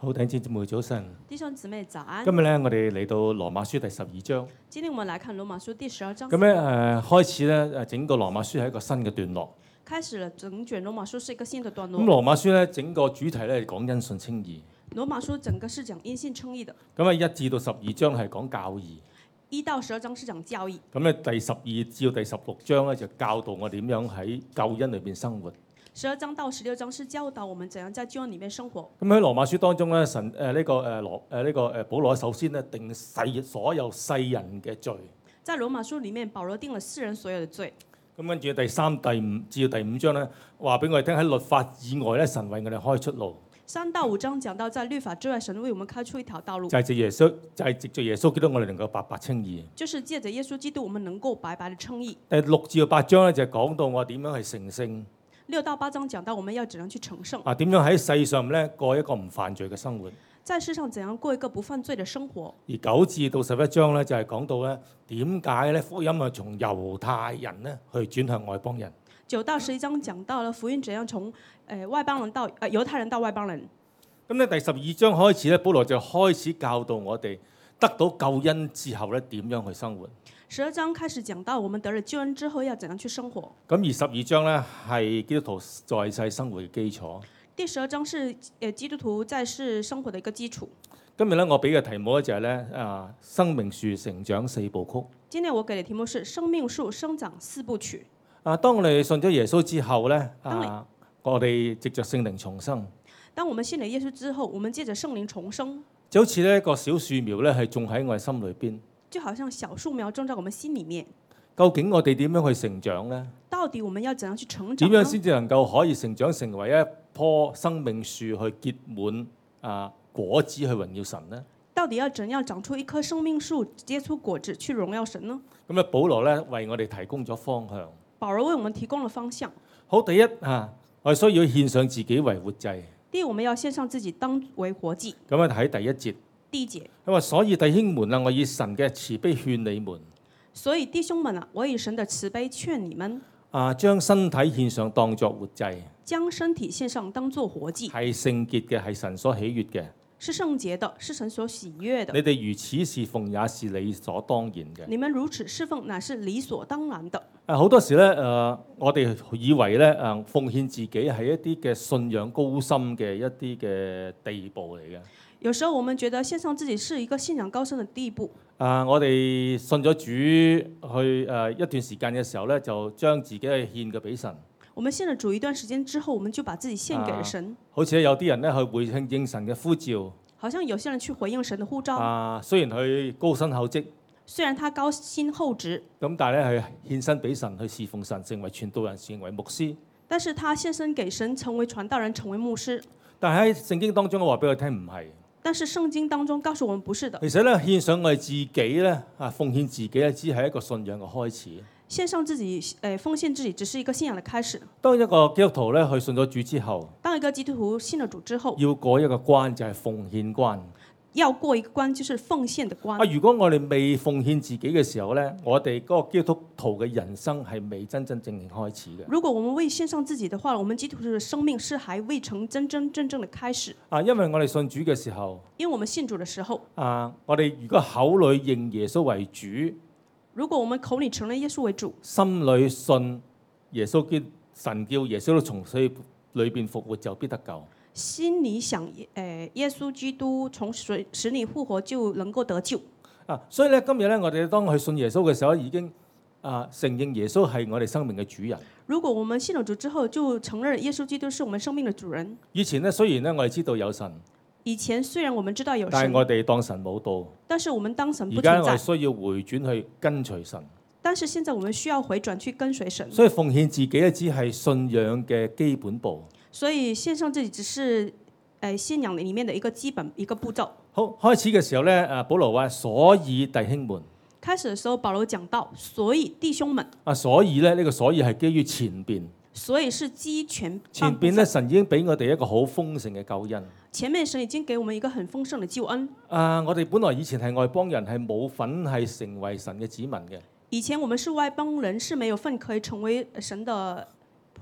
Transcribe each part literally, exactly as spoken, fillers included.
好，弟兄姊妹早晨。 弟兄姊妹早安。 今日咧，我哋嚟到羅馬書第十二章。 今天我們來看羅馬書第十二章。 咁咧誒，開始咧誒，整個羅馬書係一個新嘅段落。 開始了整卷羅馬書是一個新的段落。 咁羅馬書咧，整個主題咧係講因信稱義。 羅馬書整個是講因信稱義的。 咁啊，一至到十二章係講教義。 一到十二章是講教義。 咁咧，第十二至到第十六章咧就教導我點樣喺救恩裏邊生活。 十二章到十六章是教導我們怎樣在救恩裡面生活。 咁喺羅馬書當中咧，神誒呢、呃這個誒羅誒呢個誒保羅首先咧定世所有世人嘅罪。 在羅馬書裡面，保羅定了世人所有的罪。 咁跟住第三、第五至到第五章咧，話俾我哋聽喺律法以外咧，神為我哋開出路。 三到五章講到在律法之外，神為我們開出一條道路。 就係藉耶穌，就係藉著耶穌基督，我哋能夠白白稱義。 就是借着耶穌基督，我們能夠白白的稱義。 第六至到八章咧就講到我點樣去成聖。 六到八章講到我們要怎樣去成聖。 啊，點樣喺世上咧過一個唔犯罪嘅生活。 在世上怎樣過一個不犯罪嘅生活。 而九至到十一章咧就係講到咧點解咧福音係從猶太人咧去轉向外邦人。 九到十一章講到了福音怎樣從誒、呃、外邦人到誒、呃、猶太人到外邦人。 咁咧第十二章開始咧，保羅就開始教導我哋得到救恩之後咧點樣去生活。 十二章開始講到我們得了救恩之後要怎樣去生活。 咁而十二章咧係基督徒在世生活嘅基礎。 第十二章是誒基督徒在世生活嘅一個基礎。 今日咧我俾嘅題目咧就係咧啊生命樹成長四部曲。 今天我給嘅題目是生命樹生長四部曲。 啊，當我哋信咗耶穌之後咧啊，我哋藉着聖靈重生。 當我們信了耶穌之後，我們借着聖靈重生。 就好似呢一個小樹苗咧係種喺我哋心裏邊。 就好像小樹苗種在我們心裡面。 究竟我哋點樣去成長呢？ 到底我們要怎樣去成長？ 點樣先至能夠可以成長成為一棵生命樹去結滿啊果子去榮耀神呢？ 到底要怎樣長出一棵生命樹結出果子去榮耀神呢？ 咁咧，保羅咧為我哋提供咗方向。 保羅為我們提供了方向。 好，第一啊，我哋需要獻上自己為活祭。 第一，我們要獻上自己當為活祭。 咁啊，睇第一節。 第一節， 佢話：所以弟兄們啊，我以神嘅慈悲勸你們。 所以弟兄們啊，我以神的慈悲勸你們。 啊，將身體獻上當作活祭。 將身體獻上當作活祭。 係聖潔嘅，係神所喜悅嘅。 是聖潔的，是神所喜悅的。 你哋如此侍奉也是理所當然嘅。 你們如此侍奉乃是理所當然的。 啊，好多時咧，誒、呃，我哋以為咧，誒、呃，奉獻自己係一啲嘅信仰高深嘅一啲嘅地步嚟嘅。 有時候我們覺得獻上自己是一個信仰高深的地步。 啊，我哋信咗主去誒、呃、一段時間嘅時候咧，就將自己去獻嘅俾神。 我們信了主一段時間之後，我們就把自己獻給了神。 啊、好似有啲人咧去回應應神嘅呼召。 好像有些人去回應神的呼召。 啊，雖然佢高薪厚職。 雖然他高薪厚職。 咁但係咧，佢獻身俾神去侍奉神，成為傳道人，成為牧師。 但是他獻身給神，成為傳道人，成為牧師。 但係喺聖經當中，我話俾佢聽唔係。 但是聖經當中告訴我們不是的。 其實咧，獻上我哋自己咧，啊，奉獻自己咧，只係一個信仰嘅開始。 獻上自己，誒、呃，奉獻自己，只是一個信仰嘅開始。 當一個基督徒咧去信咗主之後， 當一個基督徒信咗主之後， 要過一個關就係奉獻關。 要過一個關就是奉獻的關。 啊，如果我哋未奉獻自己嘅時候咧，我哋嗰個基督徒嘅人生係未真真正正開始嘅。 如果我們未獻上自己的話，我們基督徒嘅生命是還未成真真正正的開始。 啊，因為我哋信主嘅時候， 因為我們信主嘅時候， 啊，我哋如果口裏認耶穌為主， 如果我們口裏承認耶穌為主， 心裏信耶穌基神叫耶穌都從死裏邊復活，就必得救。 心裏想，誒，耶穌基督從死死裏復活就能夠得救。 啊，所以咧今日咧，我哋當去信耶穌嘅時候，已經啊承認耶穌係我哋生命嘅主人。 如果我們信了主之後，就承認耶穌基督是我們生命嘅主人。 以前咧，雖然咧我哋知道有神， 以前雖然我們知道有神， 但係我哋當神冇到。 但是我們當神不而家我哋存在。 需要回轉去跟隨神。 但是現在我們需要回轉去跟隨神。 所以奉獻自己咧，只係信仰嘅基本步。 所以獻上自己只是誒、呃、信仰裡面的一個基本一個步驟。 好，開始嘅時候咧，誒保羅話：所以弟兄們。 開始嘅時候，保羅講到，所以弟兄們。 啊，所以咧呢、這個所以係基於前邊。 所以是基全。 前邊咧，神已經俾我哋一個好豐盛嘅救恩。 前面神已經給我們一個很豐盛嘅救恩。 啊，我哋本來以前係外邦人，係冇份係成為神嘅子民嘅。 以前我們是外邦人，是沒有份可以成為神的僕人。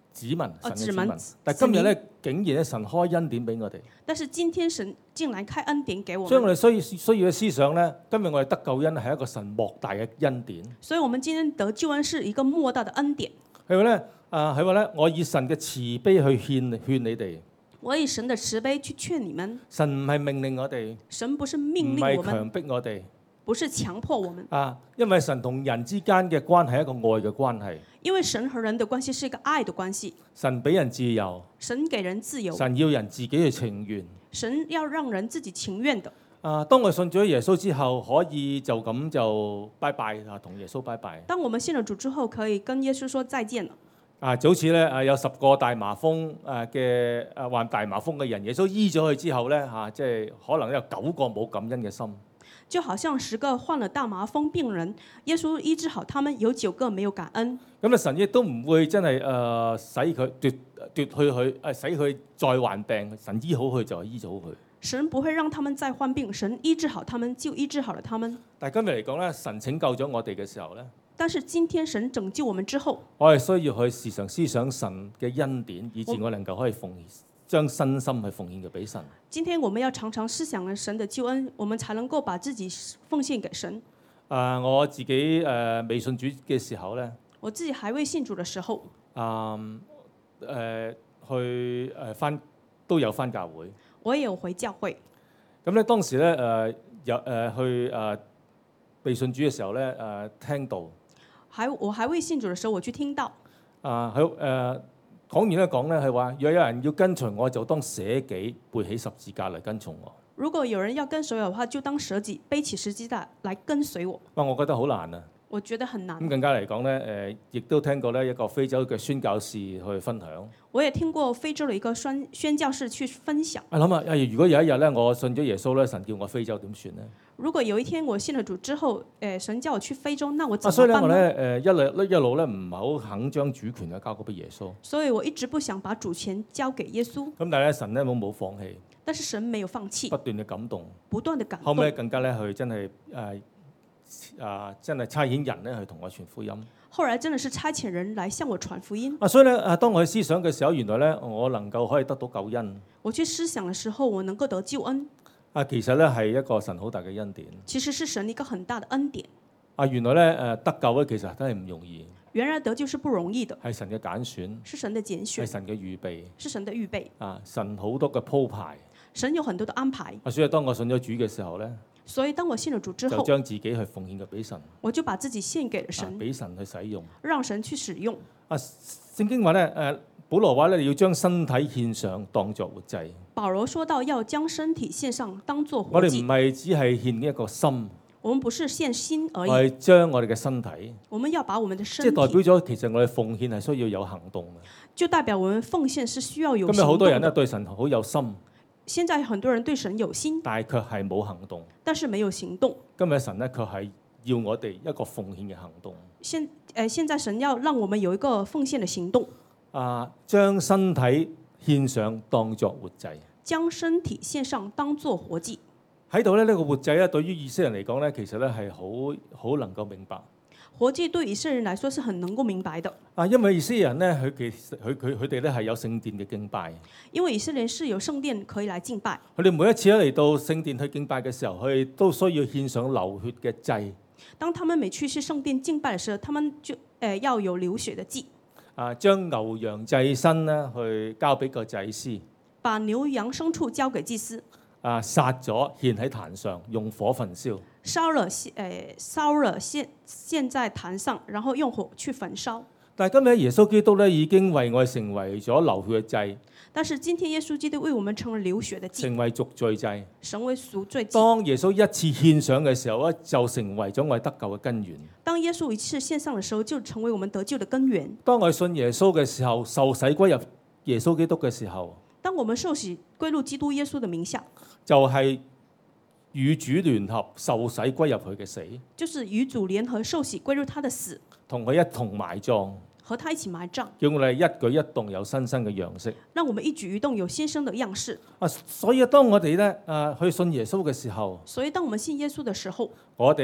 子民，神嘅子子民民。但係今日咧，竟然咧神開恩典俾我哋。 但是今天神竟然開恩典給我所以我們， 哋需要需要嘅思想咧，今日我哋得救恩係一個神莫大嘅恩典。 所以我們今天得救恩是一個莫大的恩典。 係話咧，啊係話咧，我以神嘅慈悲去勸勸你哋。 我以神的慈悲去勸你們， 神唔係命令我哋， 神不是唔命令我們， 係強迫我哋。 不是強迫我們， 啊，因為神同人之間嘅關係係一個愛嘅關係。 因為神和人的關係是一個愛的關係。 神俾人自由， 神給人自由， 神要人自己去情願。 神要讓人自己情願的。 啊，當我信咗耶穌之後，可以就咁就拜拜啊，同耶穌拜拜。 當我們信了主之後，可以跟耶穌說再見了。 啊，就好似咧啊，有十個大麻風誒嘅誒患大麻風嘅人，耶穌醫咗佢之後咧嚇，即係可能有九個冇感恩嘅心。 就好像十個患了大麻風病人，耶穌醫治好他們，有九個沒有感恩。 咁啊，神亦都唔會真係誒、呃、使佢奪奪去佢誒，使佢再患病。神醫好佢就係醫咗佢。 神不會讓他們再患病，神醫治好他們就醫治好了他們。 但係今日嚟講咧，神拯救咗我哋嘅時候咧， 但是今天神拯救我們之後， 我係需要去時常思想神嘅恩典，以致我能夠可以奉將身心去奉獻嘅俾神。 今天我們要常常思想神的救恩，我們才能夠把自己奉獻給神。 啊、呃，我自己誒、呃、未信主嘅時候咧， 我自己還未信主嘅時候， 啊誒、呃、去誒翻、呃、都有翻教會。 我也有回教會。 咁咧當時咧誒有誒去誒未信主嘅時候咧誒、呃、聽道。 還我還未信主嘅時候，我去聽道。 啊喺誒講完咧講咧係話，若有人要跟隨我，就當捨己背起十字架嚟跟從我。 如果有人要跟隨我嘅話，就當捨己背起十字架來跟隨我。 哇！我覺得好難啊。 我覺得很難。 咁更加嚟講咧，誒亦都聽過咧一個非洲嘅宣教士去分享。 我也聽過非洲嘅一個宣宣教士去分享。 啊諗下，如果有一日咧，我信咗耶穌咧，神叫我非洲點算咧？ 如果有一天我信了主之後，誒神叫我去非洲，那我怎啊，所以咧我麼辦呢？ 咧誒一路一路咧唔係好肯將主權咧交俾耶穌。 所以我一直不想把主權交給耶穌。 咁但係咧神咧冇冇放棄， 但是神沒有放棄， 不斷嘅感動， 不斷的感後尾動。 更加咧去真係誒啊真係差遣人咧去同我傳福音。 後來真的是差遣人來向我傳福音。 啊，所以咧啊，當我去思想嘅時候，原來咧我能夠可以得到救恩。 我去思想嘅時候，我能夠得救恩。 啊，其實咧係一個神好大嘅恩典。 其實是神一個很大的恩典。 啊，原來咧誒得救咧其實真係唔容易， 原來得救是不容易的， 係神嘅揀選， 是神的揀選， 係神嘅預備， 是神的預備。 啊，神好多嘅鋪排。 神有很多的安排。 啊，所以當我信咗主嘅時候咧， 所以當我信了主之就後， 將自己去奉獻嘅俾神， 我就把自己獻給了啊神， 俾神去使用。 讓神去使用。 啊，聖經話咧誒，保羅話咧你要將身體獻上當作活祭。 保羅說到要將身體獻上當作我哋唔活祭， 係只係獻一個心， 我們不是獻心而我已， 係將我哋嘅身體， 我們要把我們的即身係代表體， 咗其實我哋奉獻係需要有行動嘅。 就代表我們奉獻是需要有今日好行動的。 多人咧對神好有心， 現在很多人對神有心， 但係卻係冇行動。 但是沒有行動。 今日神咧卻係要我哋一個奉獻嘅行動。 現誒，現在神要讓我們有一個奉獻的行動， 啊，將身體獻上當作活祭。 將身體獻上當作活祭。 喺度咧，呢個活祭咧，對於以色列人嚟講咧，其實咧係好好能夠明白。 活祭對以色列人來說是很能夠明白的， 啊，因為以色列人咧，佢其實佢佢佢哋咧係有聖殿嘅敬拜。 因為以色列人是有聖殿可以來敬拜。 佢哋每一次咧嚟到聖殿去敬拜嘅時候，佢哋都需要獻上流血嘅祭。 當他們每去去聖殿敬拜的時候，他們就誒、呃、要有流血的祭， 啊，將牛羊祭牲咧去交俾個祭司。 把牛羊牲畜交給祭司， 啊，殺咗獻喺壇上，用火焚燒。 燒了誒、呃、燒了獻獻在壇上，然後用火去焚燒。 但係今日耶穌基督咧已經為我哋成為咗流血嘅祭， 但是今天耶穌基督為我們成為流血的祭， 成為贖罪祭。 成為贖罪祭。 當耶穌一次獻上嘅時候咧，就成為咗我哋得救嘅根源。 當耶穌一次獻上的時候，就成為我們得救的根源。 當我哋信耶穌嘅時候，受洗歸入耶穌基督嘅時候， 當我們受洗歸入基督耶穌的名下， 就係、是、與主聯合受洗歸入佢嘅死， 就是與主聯合受洗歸入他的死， 同佢一同埋葬， 和他一起埋葬， 叫我哋一舉一動有新生嘅樣式。 讓我們一舉一動有新生的樣式。 啊，所以當我哋咧啊去信耶穌嘅時候， 所以當我們信耶穌的時候， 我哋嘅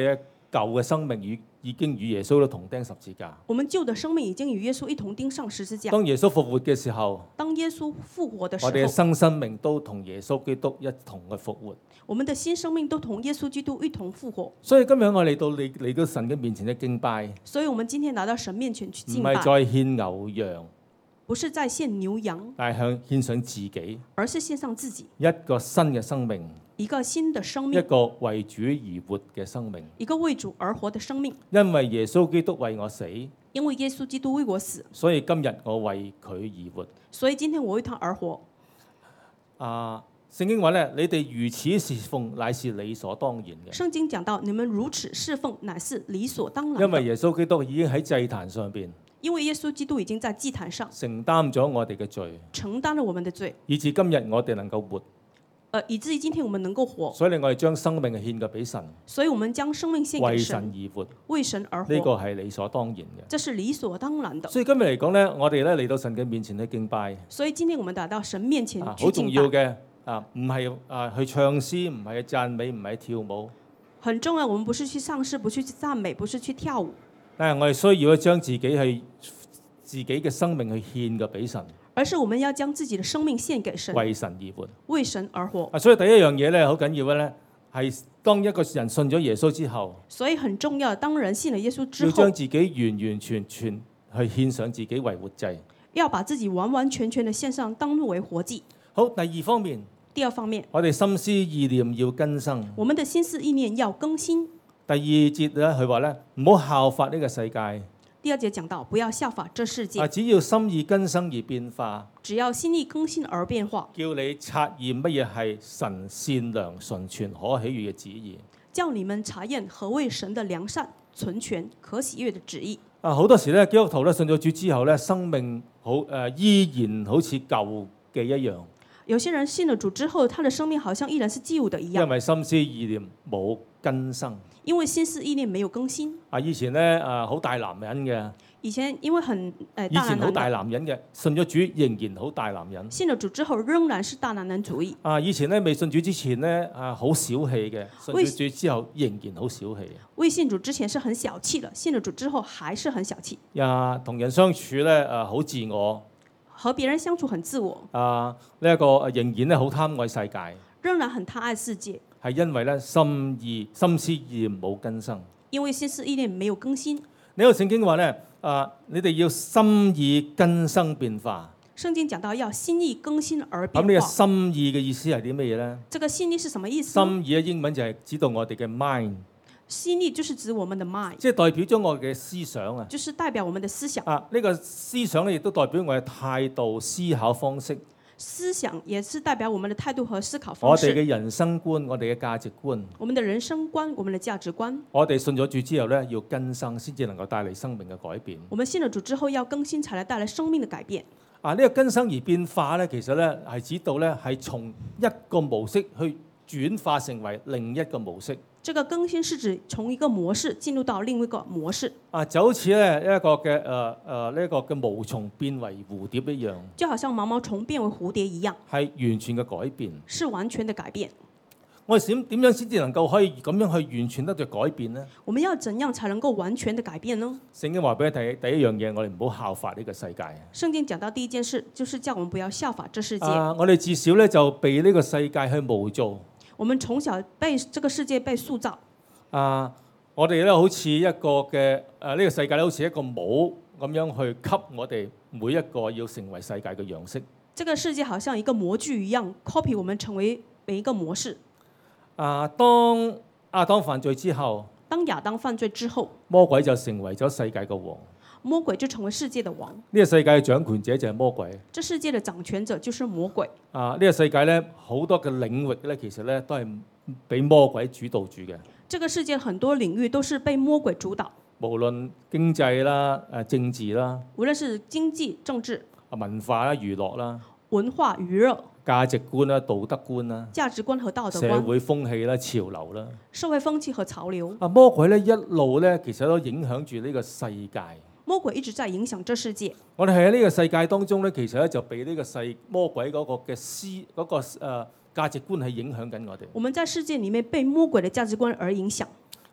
舊嘅生命與已經與耶穌都同釘十字架。 我們舊的生命已經與耶穌一同釘上十字架。 當耶穌復活嘅時候， 當耶穌復活的時我哋嘅候， 新生命都同耶穌基督一同嘅復活。 我們的新生命都同耶穌基督一同復活。 所以今日我嚟到嚟嚟到神嘅面前嘅敬拜， 所以我們今天來到神面前去唔敬拜， 係再獻牛羊， 不是在獻牛羊， 但係向獻上自己而是獻上自己， 一個新嘅生命， 一個新的生一命， 個為主而活嘅生命。 一個為主而活的生命。 因為耶穌基督為我死， 因為耶穌基督為我死， 所以今日我為佢而活。 所以今天我為他而活。 啊，聖經話咧，你哋如此侍奉，乃是理所當然嘅。 聖經講到，你們如此侍奉，乃是理所當然的。 因為耶穌基督已經喺祭壇上邊因為耶穌基督已經在祭壇上承擔咗我哋嘅罪， 承擔了我們的罪， 以至今日我哋能夠活。 呃，以至於今天我們能夠活。 所以我哋將生命係獻嘅俾神， 所以我們將生命獻為給神， 神而活， 為神而呢個活， 係理所當然嘅。 這是理所當然的。 所以今日嚟講咧，我哋咧嚟到神嘅面前去敬拜， 所以今天我們來到神面前啊，好重去敬拜， 要嘅啊，唔係啊去唱詩，唔係去讚美，唔係跳舞， 很重要。我們不是去唱詩，不是去讚美，不是去跳舞， 但係我哋需要將自己去自己嘅生命去獻嘅俾神， 而是我們要將自己的生命獻給神， 為神而活。 為神而活。 啊，所以第一樣嘢咧，好緊要嘅咧，係當一個人信咗耶穌之後， 所以很重要，當人信了耶穌之後要將，自己完完全全去獻上自己為活祭。 要把自己完完全全的獻上，當為活祭。 好，第二方面， 第二方面， 我哋心思意念要更新。 我們的心思意念要更新。 第二節咧，佢話咧，唔好效法呢個世界。 第二節講到，不要效法這世界啊，，只要心意更新而變化， 只要心意更新而變化， 叫你察驗乜嘢係神善良、純全、可喜悅嘅旨意。 叫你們查驗何為神的良善、純全、可喜悅的旨意。 啊，好多時咧，基督徒咧信咗主之後咧，生命好誒、呃，依然好似舊嘅一樣， 有些人信了主之後，他的生命好像依然是舊的一樣， 因為心思意念冇更新。 因為心思意念沒有更新。 啊，以前咧誒好大男人嘅， 以前因為很誒、呃、 以前好大大男人的， 男人嘅，信咗主仍然好大男人。 信了主之後仍然是大男人主義。 啊，以前咧未信主之前咧啊好小氣嘅，信為咗主之後仍然好小氣。 未信主之前是很小氣的，信了主之後還是很小氣。 啊，同人相處咧誒好自我。 和別人相處很自我， 啊！呢、一個仍然咧好貪愛世界， 仍然很貪愛世界， 係因為咧心意心思意念冇更新。 因為心思意念沒有更新。 呢個聖經話咧，啊，你哋要心意更新變化。 聖經講到要心意更新而咁呢個變化。 心意嘅意思係啲乜嘢咧？ 這個心意是什麼意思呢？ 心意嘅英文就係指到我哋嘅 mind， 心意就是指我們的 mind， 即係代表咗我嘅思想啊。 就是代表我們的思想。 啊，呢、個思想咧亦都代表我嘅態度、思考方式， 思想也是代表我們的態度和思考我方式。 哋嘅人生觀、我哋嘅價值觀。 我們的人生觀、我們的價值觀。 我哋信咗主之後咧，要更新先至能夠帶嚟生命嘅改變。 我們信了主之後要更新，才來帶來生命的改變。 啊！呢、個更新而變化咧，其實咧係指到咧係從一個模式去轉化成為另一個模式。 這個更新是指從一個模式進入到另一個模式， 啊，就好似咧一個嘅誒誒呢一個嘅毛蟲變為蝴蝶一樣， 就好像毛毛蟲變為蝴蝶一樣， 係完全嘅改變。 是完全的改變。 我哋點點樣先至能夠可以咁樣去完全得到改變呢？ 我們要怎樣才能夠完全的改變呢？ 聖經話俾你睇，第一樣嘢，我哋唔好效法呢個世界。 聖經講到第一件事，就是叫我們不要效法這世界。 啊，我哋至少咧就被呢個世界去模造。 我們從小被這個世界被塑造。 啊，我哋咧好似一個嘅誒呢個世界咧，好似一個模咁樣去給我哋每一個要成為世界嘅樣式。 這個世界好像一個模具一樣 ，copy 我們成為每一個模式。 啊，當亞當犯罪之後， 當亞當犯罪之後， 魔鬼就成為咗世界嘅王。 魔鬼就成為世界的王。 呢個世界嘅掌權者就係魔鬼。 這世界的掌權者就是魔鬼。 啊，呢個世界咧好多嘅領域咧，其實咧都係俾魔鬼主導住嘅。 這個世界很多領域都是被魔鬼主導， 無論經濟啦、誒政治啦、 無論是經濟、政治、 啊文化啦、娛樂啦、 文化、娛樂、 價值觀啦、道德觀啦、 價值觀和道德社觀、 會風氣啦、潮流啦。 社會風氣和潮流。 啊，魔鬼咧一路咧其實都影響住呢個世界。 魔鬼一直在影響這世界。 我哋喺呢個世界當中咧，其實咧就被呢個世魔鬼嗰個嘅思嗰個誒價值觀係影響緊我哋。 我們在世界裡面被魔鬼的價值觀而影響。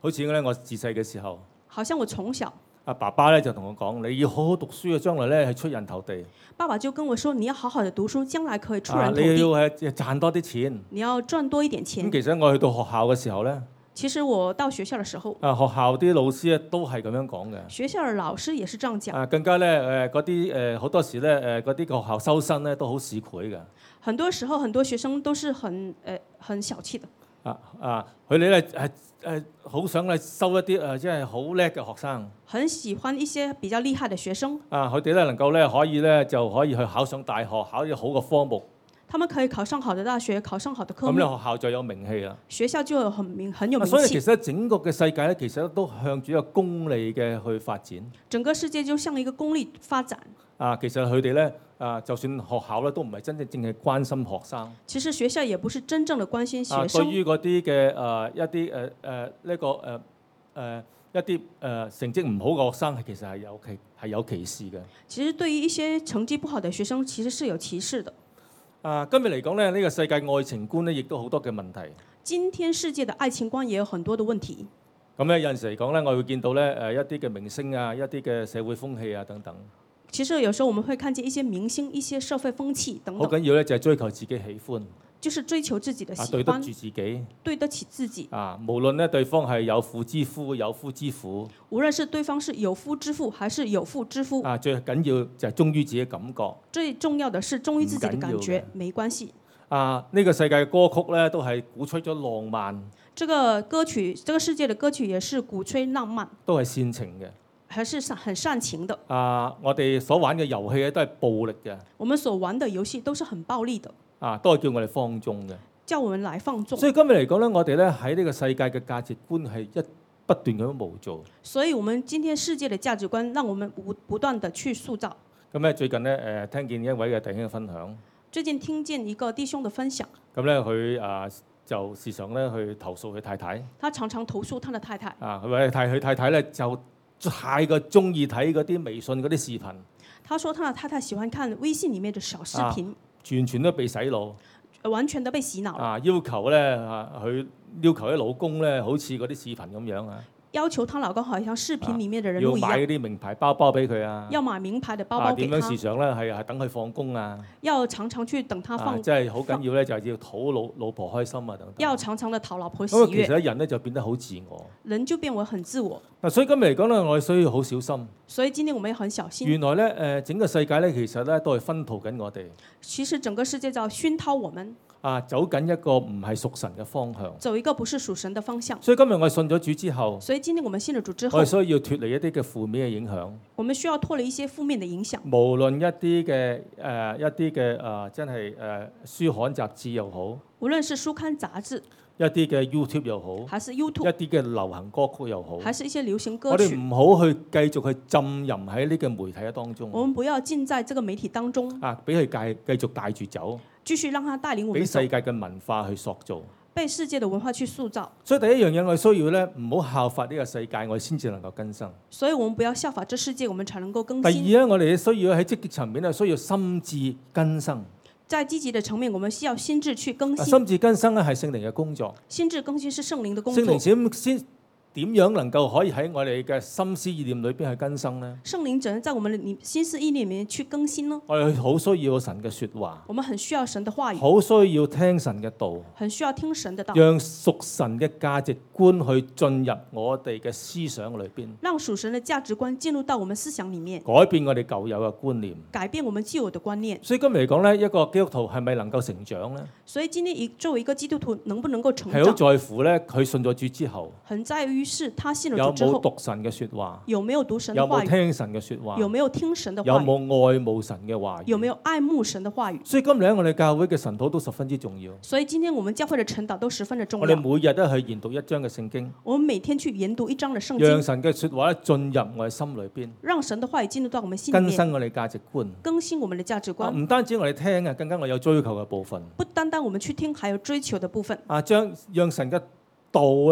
好似咧我自細嘅時候， 好像我從小， 阿爸爸咧就同我講：你要好好讀書啊，將來咧係出人頭地。 爸爸就跟我說：你要好好的讀書，將來可以出啊， 人頭你要地， 係賺多啲錢。 你要賺多一點咁錢。 其實我去到學校嘅時候咧， 其實我到學校的時候， 啊學校啲老師咧都係咁樣講嘅。 學校的老師也是這樣講。 啊，更加咧誒嗰啲誒好多時咧誒嗰啲學校收生咧都好市儈嘅。 很多時候，很多學生都是很誒很小氣的。 啊啊，佢哋咧係誒好想咧收一啲誒即係好叻嘅學生。 很喜歡一些比較厲害的學生， 啊，佢哋咧能夠咧可以咧就可以去考上大學，考啲好嘅科目。 他們可以考上好的大學，考上好的科咁咧目， 學校就有名氣啦。 學校就有很名很有名啊所以其氣。 實整個嘅世界咧，其實都向住一個功利嘅去發展。 整個世界就向一個功利發展。 啊，其實佢哋咧啊，就算學校咧都唔係真正淨係關心學生。 其實學校也不是真正的關心學啊，對生。 於嗰啲嘅誒一啲誒誒呢個誒誒、呃、一啲誒、呃、成績唔好嘅學生，係其實係有歧係有歧視嘅。 其實對於一些成績不好的學生，其實是有歧視的。 啊，今日嚟講咧，呢、這個世界愛情觀咧，亦都好多嘅問題。 今天世界的愛情觀也有很多的問題。 咁咧有陣時嚟講咧，我會見到咧誒一啲嘅明星啊，一啲嘅社會風氣啊等等。 其實有時候我們會看見一些明星、一些社會風氣等等， 好緊要咧，就係追求自己喜歡， 就是追求自己的啊， 喜對得住歡， 自己， 對得起自己。 啊，無論咧對方係有婦之夫、有夫之婦， 無論是對方是有夫之婦還是有婦之夫， 啊，最緊要就係忠於自己嘅感覺。 最重要的是忠於自己的感唔緊要覺嘅， 沒關係。 啊，呢、這個世界嘅歌曲咧，都係鼓吹咗浪漫， 這個歌曲，這個世界的歌曲也是鼓吹浪漫， 都係煽情嘅。 還是善很煽情的。 啊，我哋所玩嘅遊戲咧都係暴力嘅， 我們所玩的遊戲都是很暴力的， 啊，都係叫我哋放縱嘅。 叫我們來放縱。 所以今日嚟講咧，我哋咧喺呢個世界嘅價值觀係一不斷咁樣模造。 所以，我們今天世界的價值觀，讓我們不不斷的去塑造。 咁咧最近咧誒、呃、聽見一位嘅弟兄嘅分享， 最近聽見一個弟兄的分享， 咁咧佢啊就時常咧去投訴佢太太。 他常常投訴他的太太。 啊，佢話太佢太太咧就太過中意睇嗰啲微信嗰啲視頻， 他說他的太太喜歡看微信裡面的小視頻， 啊完全都被洗腦。 完全都被洗腦了。 啊，要求咧啊，佢要求啲老公咧，好似嗰啲視頻咁樣啊， 要求她老公好像視頻裡面的人要物一樣， 買嗰啲名牌包包俾佢啊， 要買名牌的包啊包給他， 點樣時常咧係係等佢放工啊， 要常常去等他啊放， 即係好緊要咧，就係要討老老婆開心啊等等。 要常常的討老婆喜咁啊，其悅， 實人咧就變得好自我。 人就變為很自我。 嗱，所以今日嚟講咧，我哋需要好小心。 所以今天我們也很小心。 原來咧誒，整個世界咧其實咧都係薰陶緊我哋其實整個世界在熏陶我們， 啊，走緊一個唔係屬神嘅方向。 走一個不是屬神的方向。 所以今日我哋信咗主之後， 所以今天我們信了主之後我哋，需要脱離一啲嘅負面嘅影響。 我們需要脫離一些負面的影響。 無論一啲嘅誒一啲嘅誒真係誒、呃、書刊雜誌又好， 無論是書刊雜誌， 一啲嘅 YouTube 又好， 還是一 YouTube， 啲嘅流行歌曲又好， 還是一些流行歌我哋曲， 唔好去繼續去浸淫喺呢個媒體嘅當中， 我們不要浸在這個媒體當中， 啊，俾佢繼繼續帶住走， 繼續讓它帶領我們走俾世，界嘅文化去塑造。 被世界的文化去塑造。 所以第一樣嘢我哋需要咧，唔好效法呢個世界，我哋先至能夠更新。 所以我們不要效法這世界，我們才能夠更新。 第二咧，我哋需要喺積極層面咧，需要心智更新。 在積極的層面，我們需要心智去更新。 啊心智更新咧係聖靈嘅工作。 心智更新是聖靈的工聖靈作。 先先點樣能夠可以喺我哋嘅心思意念裏邊去更新呢？ 聖靈怎樣在我們的心思意念裡面去更新呢？ 我哋好需要神嘅説話， 我們很需要神的話語， 好需要聽神嘅道， 很需要聽神的道， 讓屬神嘅價值觀去進入我哋嘅思想裏邊， 讓屬神的價值觀進入到我們思想裡面， 改變我哋舊有嘅觀念。 改變我們既有的觀念。 所以今日嚟講呢，一個基督徒係咪能夠成長呢？ 所以今天一作為一個基督徒，能不能夠成係好長， 在乎呢，佢信咗主之後， 很在於是他信了有主之後， 冇讀神嘅説話， 有沒有讀神有的話語， 冇聽神嘅説話， 有沒有聽神的有話語， 冇愛慕神嘅話語。 有沒有愛慕神的話語。 所以今日咧，我哋教會嘅神禱都十分之重要。 所以今天我們教會的晨禱都十分的重我哋要。 每日都去研讀一章嘅聖經， 我們每天去研讀一章的聖讓經， 神嘅説話咧進入我哋心裏邊， 讓神的話語進入到我們心裡面， 更新我哋價值觀。 更新我們的價值啊觀。 唔單止我哋聽啊，更加我有追求嘅部分。 不單單我們去聽，還有追求的部分。 啊，將讓神嘅道啊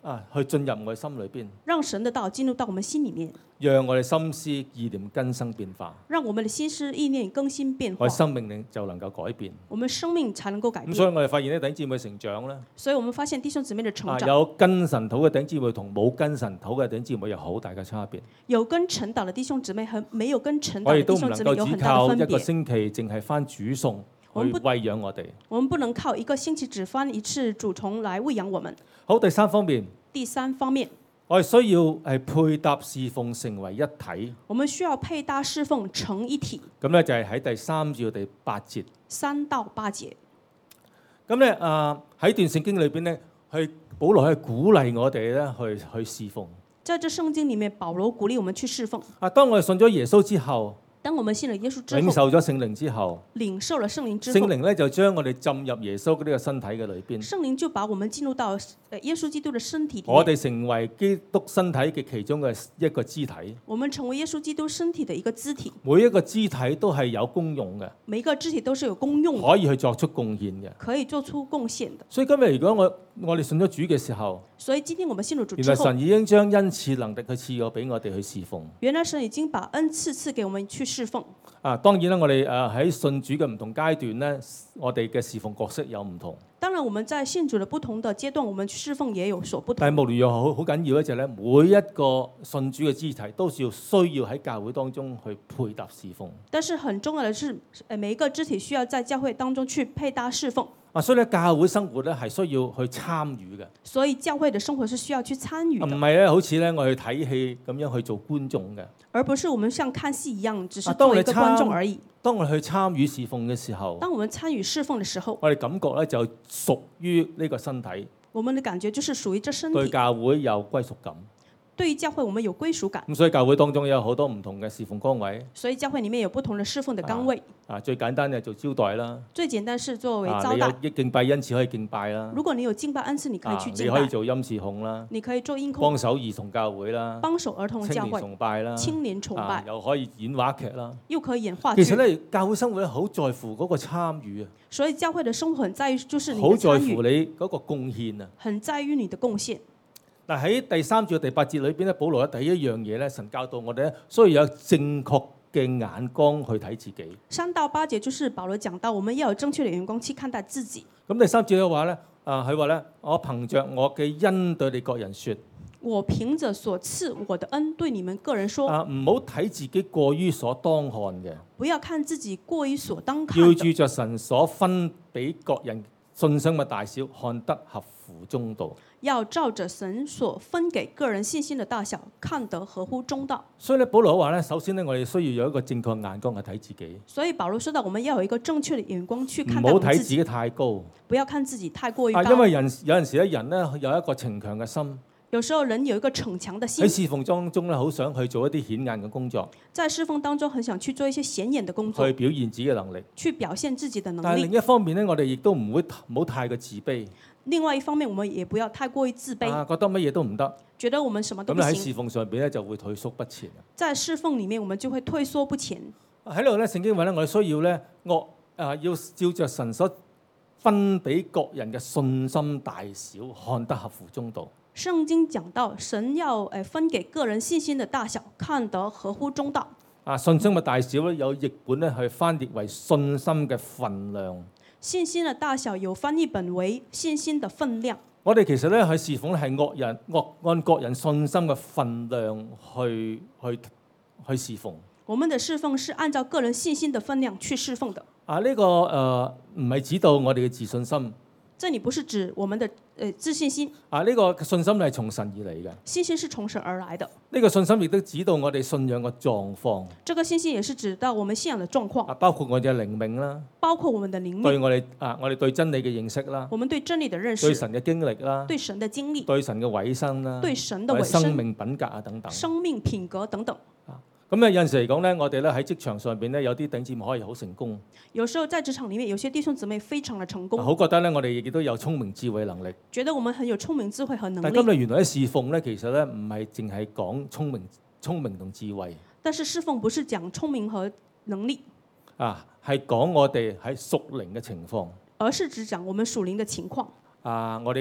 啊去進入我哋心裏邊， 讓神的道進入到我們心裡面， 讓我哋心思意念更新變化， 讓我們的心思意念更新變化， 我哋生命就能夠改變。 我們生命才能夠改變。 咁所以我哋發現咧，弟兄姊妹成長咧， 所以我們發現弟兄姊妹的成啊長， 有跟神土嘅弟兄姊妹同冇跟神土嘅弟兄姊妹有好大嘅差別。 有跟陳導的弟兄姊妹和沒有跟陳導我的哋都唔能弟兄姊妹有夠只很大的分靠一個別。 星期淨係翻煮餸去我們不餵養我哋。 我們不能靠一個星期只翻一次主從來餵養我們。 好，第三方面， 第三方面， 我哋需要係配搭侍奉成為一體。 我們需要配搭侍奉成一體。 咁咧就係喺第三至到第八節。 三到八節。 咁咧啊喺段聖經裏邊咧，去保羅去鼓勵我哋咧去去侍奉。 在這聖經裡面，保羅鼓勵我們去侍奉。 啊，當我哋信咗耶穌之後， 當我們信了耶穌之領後， 受咗聖靈之後， 領受了聖靈之聖後， 靈咧就將我哋浸入耶穌呢個身體嘅裏邊。 聖靈就把我們進入到呃耶穌基督的身體裡面。 我哋成為基督身體嘅其中嘅一個肢體。 我們成為耶穌基督身體的一個肢體。 每一個肢體都係有功用嘅， 每一個肢體都是有功用的， 可以去作出貢獻嘅。 可以做出貢獻的。 所以今日如果我我哋信咗主嘅時候， 所以今天我們信了主之後， 原來神已經將恩賜能力去賜咗俾我哋去侍奉。 原來神已經把恩賜賜給我們去侍奉。 啊，當然啦，我哋誒喺信主嘅唔同階段咧，我哋嘅侍奉角色有唔同。 當然，我們在信主的不同的階段，我們去侍奉也有所不同。 但係無論如何好好緊要咧，就係咧每一個信主嘅肢體都是要需要喺教會當中去配搭侍奉。 但是很重要的是，誒每一個肢體需要在教會當中去配搭侍奉。 啊，所以咧教會生活咧係需要去參與嘅。 所以教會的生活是需要去參與唔的， 係咧好似咧我去睇戲咁樣去做觀眾嘅。 而不是我們像看戲一樣，只是啊當我哋做一個觀眾而已。 當我哋去參與侍奉嘅時候， 當我們參與侍奉的時候， 我哋感覺咧就屬於呢個身體， 我們的感覺就是屬於這身對體。 教會有歸屬感。 對於教會，我們有歸屬感。 咁所以教會當中有好多唔同嘅侍奉崗位。 所以教會裡面有不同的侍奉的崗位。 啊，最簡單嘅做招待啦。 最簡單是作為啊， 招待。 你有敬拜恩賜可以敬拜啦。 如果你有敬拜恩賜，你可以去啊， 敬拜。 你可以做音視控啦。 你可以做音控。 幫手兒童教會啦。 幫手兒童教青年會。 崇拜啦。 青年崇拜。 啊，又可以演話劇啦。 又可以演話劇。 其實咧，教會生活咧好在乎嗰個參與啊。 所以教會的生活很在於就是你的好在參與。 乎你嗰個貢獻啊。 很在於你的貢獻。 嗱，喺第三至第八節裏邊咧，保羅嘅第一樣嘢咧，神教導我哋咧，需要有正確嘅眼光去睇自己。 三到八節就是保羅講到，我們要有正確的眼光去看待自己。 咁第三節嘅話咧，啊佢話咧，我憑着我嘅恩對你各人説， 我憑着所賜我的恩對你們個人說。 啊，唔好睇自己過於所當看嘅， 不要看自己過於所當看。 要照着神所分俾各人信心嘅大小，看得合乎中道。 要照着神所分給個人信心的大小，看得合乎中道。 所以咧，保羅話咧，首先咧，我哋需要有一個正確眼光去睇自己。 所以保羅說到，我們要有一個正確的眼光去看唔待我們自己。 好睇自己太高。 不要看自己太過於啊， 高。 因為人有陣時咧，人咧有一個逞強嘅心。 有時候人有一個逞強的心。 喺侍奉當中咧，好想去做一啲顯眼嘅工作。 在侍奉當中，很想去做一些顯眼的工作。 去表現自己嘅能力。 去表現自己的能力。 但係另一方面咧，我哋亦都唔會唔好太過自卑。 另外一方面，我們也不要太過於自卑。 啊，覺得乜嘢都唔得。 覺得我們什麼都不行。 咁喺侍奉上邊咧就會退縮不前。 在侍奉裡面，我們就會退縮不前。 喺度咧，聖經話咧，我哋需要咧，我啊要照着神所分俾各人嘅信心大小，看得合乎中道。 聖經講到，神要誒分給個人信心的大小，看得合乎中道。 啊，信心嘅大小咧，有譯本咧去翻譯為信心嘅分量。 信心的大小有翻譯本為信心的分量。 我哋其實咧喺侍奉咧係惡人惡按各人信心嘅分量去去去侍奉。 我們的侍奉是按照個人信心的分量去侍奉的。 啊，呢、這個誒唔係指到我哋嘅自信心。 這裡不是指我們的誒、呃、自信心。 啊，呢、這個信心係從神而嚟嘅。 信心是從神而來的。 呢個信心亦都指到我哋信仰嘅狀況。 這個信心也是指到我們信仰的狀況。 啊，包括我哋嘅靈命啦。 包括我們的靈命。 對我哋啊，我哋對真理嘅認識啦。 我們對真理的認識。 對神嘅經歷啦。 對神的經歷。 對神嘅委身啦。 對神的委身。 生命品格啊等等。 生命品格等等。 咁咧有陣時嚟講咧，我哋咧喺職場上邊咧有啲弟兄姊妹可以好成功。 有時候在職場裡面，有些弟兄姊妹非常的成功。 好覺得咧，我哋亦都有聰明智慧能力。 覺得我們很有聰明智慧和能力。 但今日原來喺侍奉咧，其實咧唔係淨係講聰明、聰明同智慧。 但是侍奉不是講聰明和能力。 啊，係講我哋喺屬靈嘅情況。 而是只講我們屬靈的情況。 啊，我哋嘅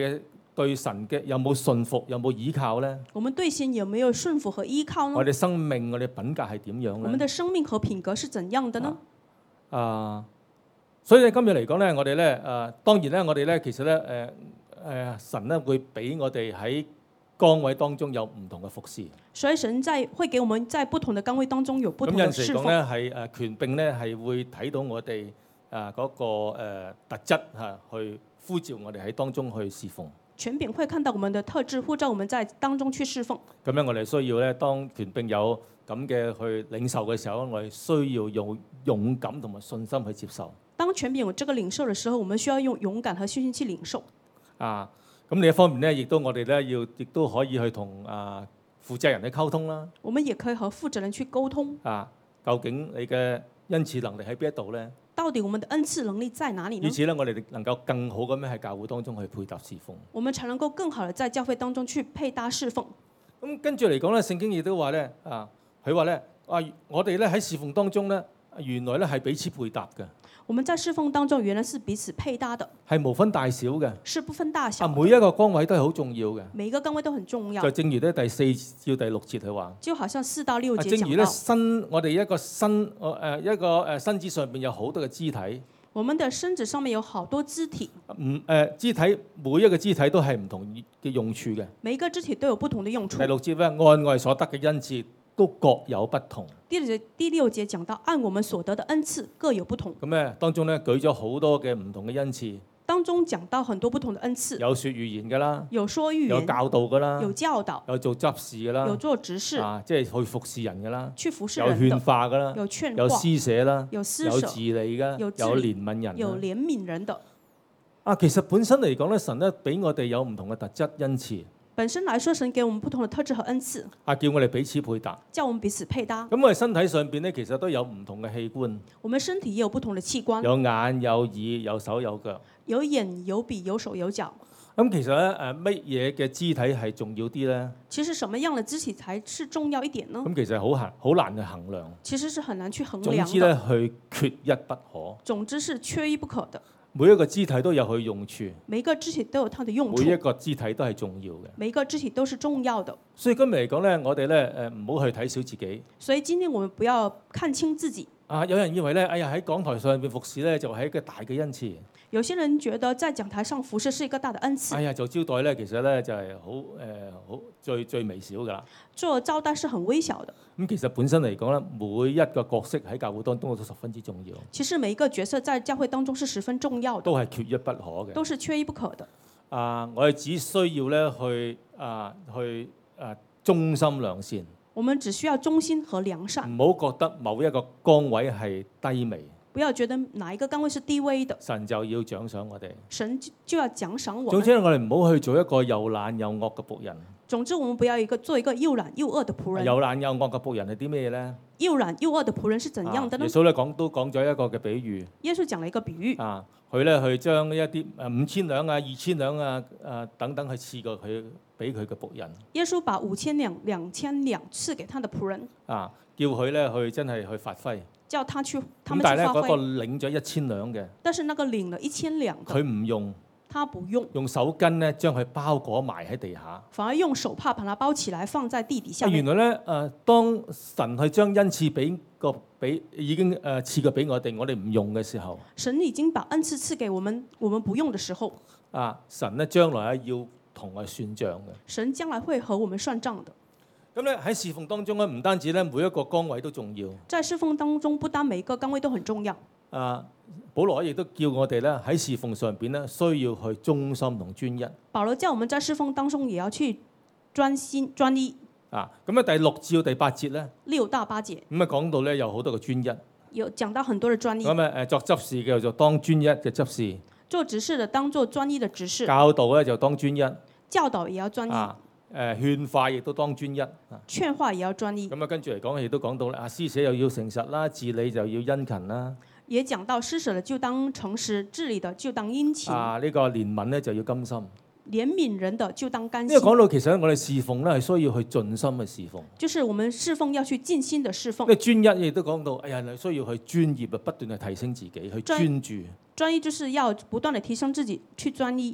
對神嘅有冇信服，有冇依靠咧？ 我們對神有沒有順服和依靠呢？ 我哋生命，我哋品格係點樣咧？ 我們的生命和品格是怎樣的呢？ 啊，所以咧今日嚟講咧，我哋咧誒當然咧，我哋咧其實咧誒誒神咧會俾我哋喺崗位當中有唔同嘅服侍。 所以神在會給我們在不同的崗位當中有不同咁有的侍奉。 陣時講咧係誒權柄咧係會睇到我哋誒嗰個誒特質嚇，去呼召我哋喺當中去侍奉。 權柄會看到我們的特質，呼召我們在當中去侍奉。 咁樣我哋需要咧，當權柄有咁嘅去領受嘅時候，我哋需要用勇敢同埋信心去接受。 當權柄有這個領受嘅時候，我們需要用勇敢和信心去領受。 啊，咁另一方面咧，亦都我哋咧要，亦都可以去同啊負責人去溝通啦。 我們也可以和負責人去溝通。 啊，究竟你嘅恩賜能力喺邊一度咧？ 到底我們的恩賜能力在哪裡呢？ 以此咧，我哋能夠更好咁樣喺教會當中去配搭侍奉。 我們才能夠更好地在教會當中去配搭侍奉。 咁跟住嚟講咧，聖經亦都話咧，啊，佢話咧，啊，我哋咧喺侍奉當中咧，原來咧係彼此配搭嘅。 我們在侍奉當中原來是彼此配搭的， 係無分大小嘅， 是不分大小。 啊，每一個崗位都係好重要嘅。 每一個崗位都很重要。 就正如咧第四至第六節佢話， 就好像四到六節講到。 正如咧身，我哋一個身，誒一個誒身子上邊有好多嘅肢體。 我們的身子上面有好多肢體。 唔誒肢體每一個肢體都係唔同嘅用處嘅。 每一個肢體都有不同的用處。 第六節咧，按我哋所得嘅恩賜都各有不同。 第六節第六節講到，按我們所得的恩賜各有不同。 咁咧當中咧舉咗好多嘅唔同嘅恩賜。 當中講到很多不同的恩賜。 有說預言㗎啦。 有說預言。 有教導㗎啦。 有教導。 有做執事㗎啦。 有做執事。 啊，即係去服侍人㗎啦。 去服侍人。 有勸化㗎啦。 有勸化。 有施捨啦。 有施捨。 有治理㗎。 有有憐憫人。 有憐憫人的。 啊，其實本身嚟講咧，神咧俾我哋有唔同嘅特質恩賜。 本身來說，神給我們不同的特質和恩賜。 啊，叫我哋彼此配搭。 叫我們彼此配搭。 咁我哋身體上邊咧，其實都有唔同嘅器官。 我們身體也有不同的器官。 有眼、有耳、有手、有腳。 有眼、有鼻、有手、有腳。 咁其實咧，誒乜嘢嘅肢體係重要啲咧？ 其實什麼樣的肢體才是重要一點呢？ 咁其實好難好難去衡量。 其實是很難去衡量。 總之咧，佢缺一不可。 總之是缺一不可的。 每一個肢體都有佢用處， 每一個肢體都有它的用處， 每一個肢體都係重要嘅， 每一個肢體都是重要的。 所以今日嚟講咧，我哋咧誒唔好去睇小自己。 所以今天我們不要看清自己。 啊，有人以為咧，哎呀喺講台上邊服侍咧就係一個大嘅恩賜。 有些人覺得在講台上服侍是一個大的恩賜。 哎呀，做招待咧，其實咧就係好誒好最最微小㗎啦。 做招待是很微小的。 咁其實本身嚟講咧，每一個角色喺教會當中都十分之重要。 其實每一個角色在教會當中是十分重要的。 都係缺一不可嘅。 都是缺一不可的。 啊，我哋只需要咧去啊去啊忠心良善。 我們只需要忠心和良善。 唔好覺得某一個崗位係低微。 不要覺得哪一個崗位是低微的。 神就要獎賞我哋。 神就要獎賞我們。 總之我哋唔好去做一個又懶又惡嘅僕人。 總之，我們不要一個做一個又懶又惡的僕人。 又懶又惡嘅僕人係啲咩咧？ 又懶又惡的僕人是怎樣的呢？ 耶穌咧講都講咗一個嘅比喻。 耶穌講了一個比喻。 啊，佢咧去將一啲誒五千兩啊、二千兩啊、誒等等去賜過佢俾佢嘅僕人。 耶穌把五千兩、兩千兩賜給他的僕人。 啊，叫佢咧去真係去發揮。 叫他去，他咁們去發揮。 但係咧嗰個領咗一千兩嘅。 但是那個領了一千兩。 佢唔用。 他不用。 用手巾咧將佢包裹埋喺地下。 反而用手帕把它包起來放在地底下面。 原來咧誒、呃，當神去將恩賜俾個俾已經誒賜過俾我哋，我哋唔用嘅時候。 神已經把恩賜賜給我們，我們不用嘅時候。 啊，神咧將來咧要同我算賬嘅。 神將來會和我們算賬的。 咁咧喺侍奉當中咧，唔單止咧每一個崗位都重要。 在侍奉當中，不單每一個崗位都很重要。 啊，保羅亦都叫我哋咧喺侍奉上邊咧需要去忠心同專一。 保羅叫我們在侍奉當中也要去專心專一。 啊，咁啊第六至到第八節咧。 六到八節。 咁啊講到咧有好多個專一。 有講到很多嘅專一。 咁啊誒作執事嘅就當專一嘅執事。 做執事嘅當做專一嘅執事。 教導咧就當專一。 教導也要專一。 啊誒勸化亦都當專一。 勸化也要專一。 咁啊跟住嚟講，亦都講到咧啊施捨又要誠實啦，治理就要殷勤啦。 也講到施捨的就當誠實，治理的就當殷勤。 啊呢、這個憐憫咧就要甘心。 憐憫人的就當甘心。 因為講到其實我哋侍奉咧係需要去盡心嘅侍奉。 就是我們侍奉要去盡心的侍奉。 因為專一亦都講到，哎呀，你需要去專業啊，不斷去提升自己，去專注。 專一就是要不斷地提升自己，去專一。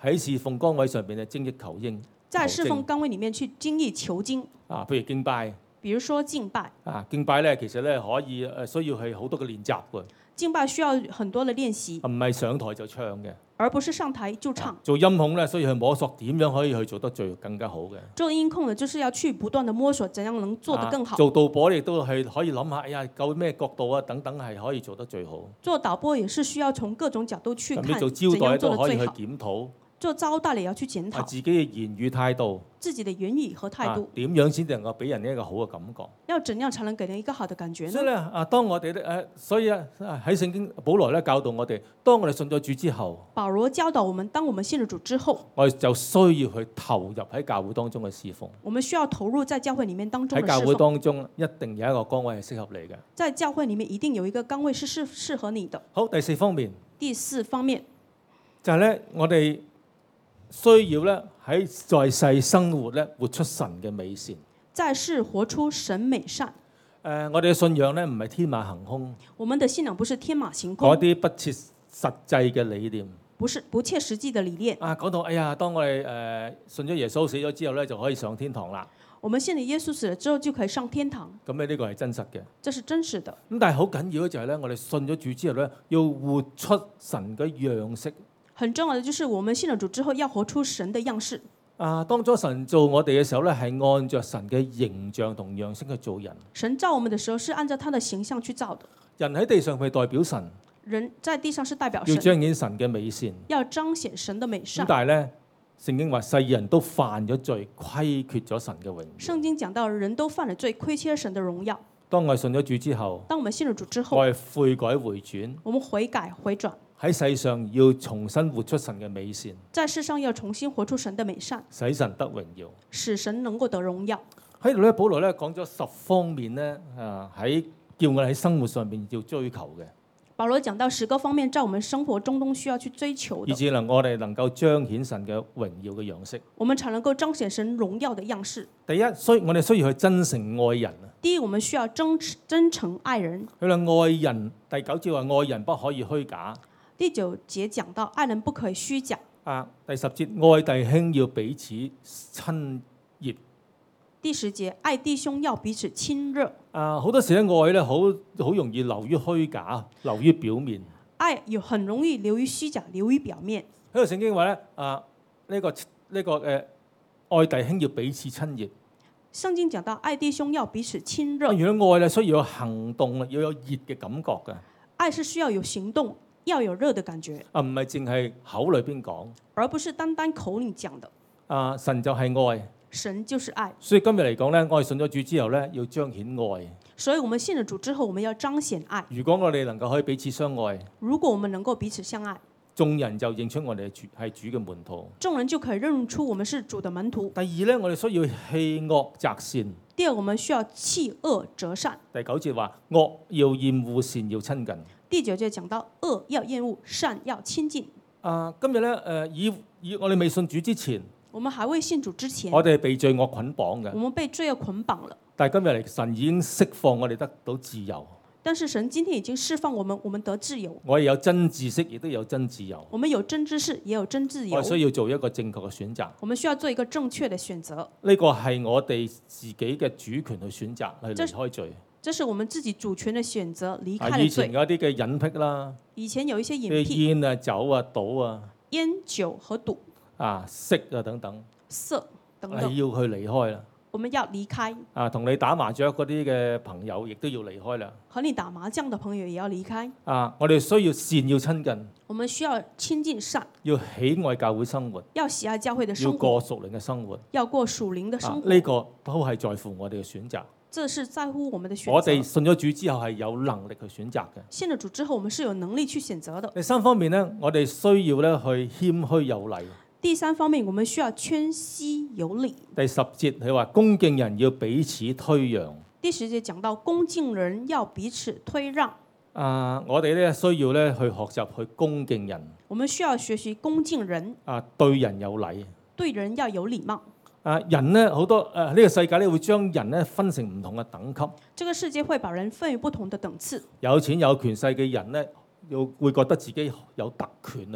喺侍奉崗位上邊咧精益求精。 在侍奉求崗位裡面去精益求精。 精啊，譬如敬拜比如說敬拜， 啊，敬拜咧其實咧可以誒需要係好多嘅練習嘅， 敬拜需要很多嘅練習， 唔係上台就唱嘅。 而不是上台就唱。 啊做音控咧，需要去摸索點樣可以去做得最更加好嘅。 做音控呢，就是要去不斷的摸索，怎樣能做得更好。 啊、做導播亦都係可以諗下，哎呀，夠咩角度啊，等等係可以做得最好。 做導播也是需要從各種角度去看， 做招待都可以去檢討。 做招待也要去檢討、 啊、自己嘅言語態度， 自己的言語和態度點、啊、樣先能夠俾人一個好嘅感覺？ 要怎樣才能給人一個好的感覺呢？ 所以咧啊，當我哋咧誒，所以啊喺聖經保羅咧教導我哋，當我哋信咗主之後， 保羅教導我們，當我們信了主之後， 我哋就需要去投入喺教會當中嘅侍奉。 我們需要投入在教會裡面當中嘅喺教會當中一定有一個崗位係適合你嘅。 在教會裡面一定有一個崗位是適適合你的。 好，第四方面。 第四方面就係咧，我哋需要咧喺在世生活咧，活出神嘅美善。 在世活出神美善。 誒、呃，我哋嘅信仰咧唔係天馬行空。 我們的信仰不是天馬行空。 嗰啲不切實際嘅理念。 不是不切實際的理念。 啊，講到哎呀，當我哋誒、呃、信咗耶穌死咗之後咧，就可以上天堂啦。 我們信了耶穌死了之後就可以上天堂。 咁咧呢個係真實嘅。 這是真實的。 咁但係好緊要嘅就係咧，我哋信咗主之後咧，要活出神嘅樣式。 很重要的就是我們信了主之後要活出神的樣式。 啊，當初神造我哋嘅時候咧，係按照神嘅形象同樣式去做人。 神造我們的時候是按照他的形象去造的。 人喺地上係代表神。 人在地上是代表神。 要彰顯神嘅美善。 要彰顯神的美善。 咁但係咧，聖經話世人都犯咗罪，虧缺咗神嘅榮耀。 聖經講到人都犯了罪，虧缺神的榮耀。 當我哋信咗主之後， 當我們信了主之後， 我哋悔改回轉， 我們悔改回轉。 喺世上要重新活出神嘅美善， 在世上要重新活出神的美善， 使神得榮耀， 使神能夠得榮耀。 喺度咧，保羅咧講咗十方面咧，啊喺叫我哋喺生活上邊要追求嘅。 保羅講到十個方面，在我們生活中都需要去追求的， 以至能我哋能夠彰顯神嘅榮耀嘅樣式， 我們才能夠彰顯神榮耀的樣式。 第一，需我哋需要去真誠愛人啊。 第一，我們需要真真誠愛人。 佢話愛人，第九節話愛人不可以虛假。 第九節講到愛人不可以虛假。 啊，第十節愛弟兄要彼此親熱。 第十節愛弟兄要彼此親熱。 啊，好多時咧愛咧好好容易流於虛假，流於表面。 愛有很容易流於虛假，流於表面。 喺度聖經話咧，啊呢、這個呢、這個誒、呃、愛弟兄要彼此親熱。 聖經講到愛弟兄要彼此親熱。 原來愛咧需要有行動啊，要有熱嘅感覺㗎。 愛是需要有行動，要有熱的感覺。 啊，唔係淨係口裏邊講， 而不是單單口裏講的。 啊，神就係愛。 神就是愛。 所以今日嚟講咧，我哋信咗主之後咧，要彰顯愛。 所以我們信了主之後，我們要彰顯愛。 如果我哋能夠可以彼此相愛， 如果我們能夠彼此相愛， 眾人就認出我哋係主係主嘅門徒。 眾人就可以認出我們是主的門徒。 第二咧，我哋需要棄惡擇善。 第二，我們需要棄惡擇善。 第九節話惡要厭惡，善要親近。 第九節講到惡要厭惡，善要親近。 啊，今日咧誒，以以我哋未信主之前， 我們還未信主之前， 我哋係被罪惡捆綁嘅。 我們被罪惡捆綁了。 但係今日嚟，神已經釋放我哋得到自由。 但是神今天已經釋放我們，我們得自由。 我哋有真知識，亦都有真自由。 我們有真知識，也有真自由。 我需要做一個正確嘅選擇。 我們需要做一個正確的選擇。 呢個係我哋自己嘅主權去選擇去離開罪。 這是我們自己主權的選擇，離開了罪。 啊，以前嗰啲嘅隱僻啦， 以前有一些隱僻， 煙啊、酒啊、賭啊， 煙酒和賭啊、色啊等等， 色等等， 係要去離開啦。 我們要離開。 啊，同你打麻雀嗰啲嘅朋友，亦都要離開啦。 和你打麻將的朋友也要離開。 啊，我哋需要善要親近。 我們需要親近善。 要喜愛教會生活。 要喜愛教會的生活。 要過屬靈嘅生活。 要過屬靈的生活。 呢個都係在乎我哋嘅選擇。 這是在乎我們的選擇。 我哋信咗主之後係有能力去選擇嘅。 信咗主之後，我們是有能力去選擇的。 第三方面呢，我哋需要咧去謙虛有禮。 第三方面，我們需要謙虛有禮。 第十節佢話恭敬人要彼此推讓。 第十節講到恭敬人要彼此推讓。 啊，我哋咧需要咧去學習去恭敬人。 我們需要學習恭敬人。 啊，對人有禮。 對人要有禮貌。 啊，人咧好多誒呢個世界咧會將人咧分成唔同嘅等級。 這個世界會把人分於不同的等次。 有錢有權勢嘅人咧，又會覺得自己有特權去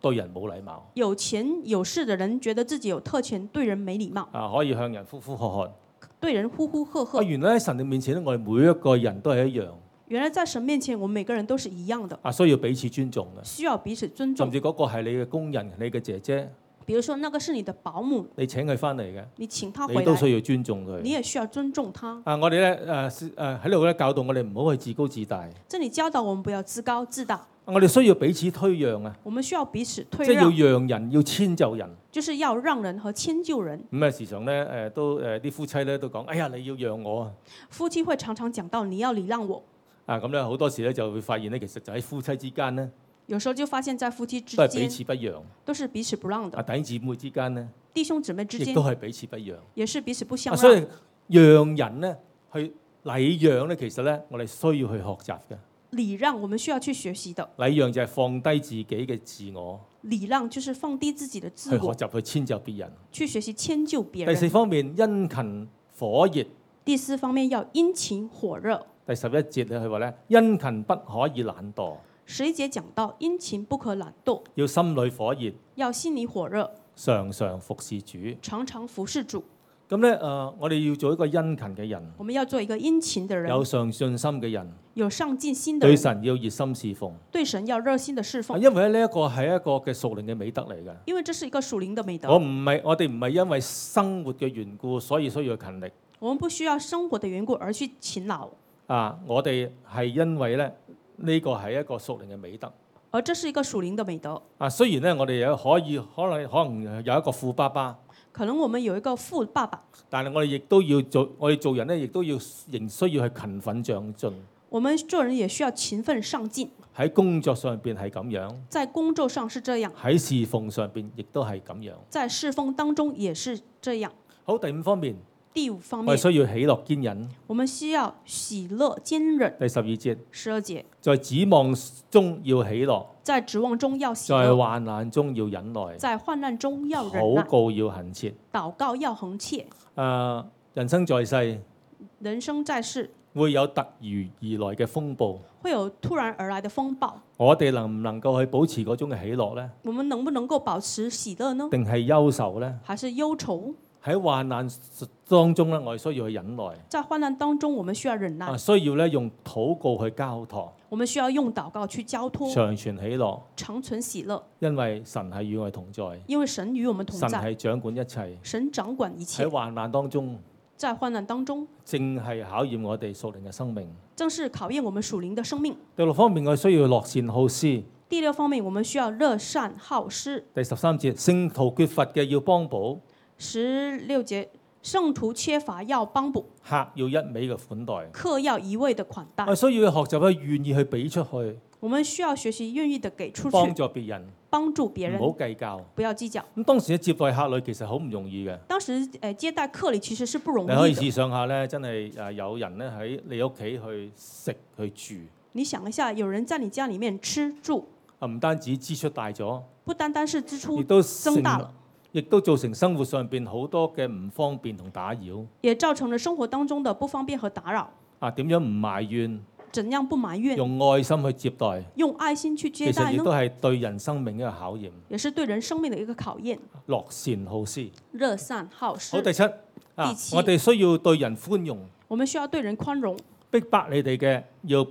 對人冇禮貌， 有錢有勢的人覺得自己有特權，對人沒禮貌， 啊可以向人呼呼喝喝。 對人呼呼喝啊， 喝。 原來喺神嘅面前咧，我哋每一個人都係一樣。 原來在神面前，我們每個人都是一樣的， 啊，需要彼此尊重嘅。 需要彼此尊甚重。 至嗰個係你嘅工人、你嘅姐姐， 比如說，那個是你的保姆， 你請佢翻嚟嘅， 你請他回來， 你都需要尊重佢。 你也需要尊重他。 啊，我哋咧誒誒喺度咧教導我哋唔好去自高自大。 這裡教導我們不要自高自大， 我哋需要彼此推讓啊， 我們需要彼此退即係讓， 要讓人，要遷就人。 就是要讓人和遷就人。 咁啊，時常咧誒都誒啲夫妻咧都講：哎呀，你要讓我啊！ 夫妻會常常講到你要禮讓我， 啊，咁咧好多時咧就會發現咧，其實就喺夫妻之間咧有時候就發現，在夫妻之都係彼間此不讓。 都是彼此不讓啊， 的， 弟兄姊妹之間咧弟兄姊妹之間亦都係彼此不讓。 也是彼此不相啊，所以讓。 讓人咧去禮讓咧，其實咧我哋需要去學習嘅。 禮讓我們需要去學習的， 禮讓就係放低自己嘅自我， 禮讓就是放低自己的去自我， 學習去遷就別人。 去學習遷就別第四人。 方面，殷勤火熱。 第四方面要殷勤火熱。 第十一節咧，佢話咧，殷勤不可以懶惰， 十一節講到殷勤不可懶惰， 要心裏火熱， 要心裡火熱， 常常服侍主。 常常服侍主。 咁咧誒，我哋要做一個殷勤嘅人， 我們要做一個殷勤的人， 有上進心嘅人， 有上進心的對人， 神要熱心侍奉。 對神要熱心的侍奉。 因為咧呢一個係一個嘅屬靈嘅美德嚟嘅。 因為這是一個屬靈的美德。 我唔係我哋唔係因為生活嘅緣故，所以需要勤力。 我們不需要生活的緣故而去勤勞， 啊，我哋係因為咧呢個係一個屬靈嘅美德。 而這是一個屬靈的美德。 啊，雖然咧我哋有可以可能可能有一個富爸爸， 可能我們有一個富爸爸， 但係我哋亦都要做，我哋做人咧亦都要仍需要去勤奮長進。 我們做人也需要勤奮上進。 喺工作上邊係咁樣， 在工作上是這樣， 喺侍奉上邊亦都係咁樣。 在侍奉當中也是這樣。 好，第五方面， 第五方面， 我哋需要喜樂堅忍。 我們需要喜樂堅忍。 第十二節， 十二節， 在指望中要喜樂， 在指望中要喜在樂， 患難中要忍耐， 在患難中要忍耐禱，告要懇切。 禱告要恆切。 誒，人生在世人生在世， 會有突如而來嘅風暴， 會有突然而來的風暴。 我哋能唔能夠去保持嗰種嘅喜樂呢？ 我們能不能夠保持喜樂呢？ 定係憂愁呢？ 還是憂愁？ 喺患難當中咧，我哋需要去忍耐。 在患難當中，我們需要忍耐啊，，需要咧用禱告去交託， 我們需要用禱告去交託， 長存喜樂， 長存喜樂， 因為神係與我哋同在， 因為神與我們同神在， 係掌管一切。 神掌管一切喺。患難當中， 在患難當中， 正係考驗我哋屬靈嘅生命。 正是考驗我們屬靈的生命。 第六方面，我哋需要樂善好施。 第六方面，我們需要樂善好施。 第十三節，聖徒缺乏嘅要幫補， 十六節，聖徒缺乏要幫補， 客要一味嘅款待。 客要一味的款待我。需要去學習去願意去俾出去， 我們需要學習願意的給出幫去， 助別人， 幫助別唔好人， 計較。 不要計較。 咁當時嘅接待客旅其實好唔容易嘅。 當時誒接待客旅其實是不容你可以易的。 試想下咧，真係誒有人咧喺你屋企去食去住， 你想一下，有人在你家裡面吃住， 啊唔單止支出大咗， 不單單是支亦出都增大了成，亦都造成生活上邊好多嘅唔方便同打擾。 也造成了生活當中的不方便和打擾。 啊，點樣唔埋怨， 怎樣不埋怨？ 用愛心去接待， 用愛心去接待呢？ 其實亦都係對人生命一個考驗。 也是對人生命的一個考驗。 樂善好施。 樂善好施。 好，第七啊第，七我哋需要對人寬容， 我們需要對人寬容， 逼迫你哋嘅要